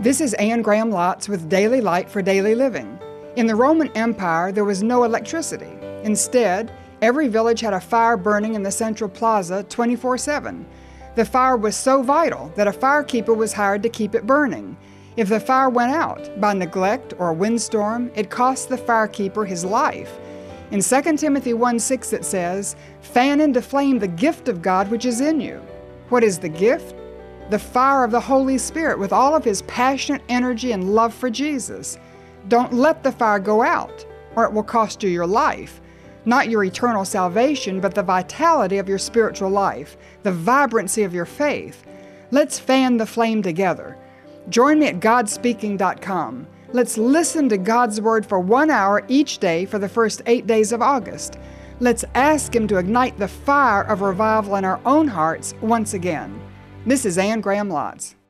This is Anne Graham Lotz with Daily Light for Daily Living. In the Roman Empire, there was no electricity. Instead, every village had a fire burning in the central plaza 24/7. The fire was so vital that a firekeeper was hired to keep it burning. If the fire went out by neglect or a windstorm, it cost the firekeeper his life. In 2 Timothy 1:6 it says, "Fan into flame the gift of God which is in you." What is the gift? The fire of the Holy Spirit with all of His passionate energy and love for Jesus. Don't let the fire go out, or it will cost you your life. Not your eternal salvation, but the vitality of your spiritual life, the vibrancy of your faith. Let's fan the flame together. Join me at godspeaking.com. Let's listen to God's Word for 1 hour each day for the first 8 days of August. Let's ask Him to ignite the fire of revival in our own hearts once again. This is Anne Graham Lotz.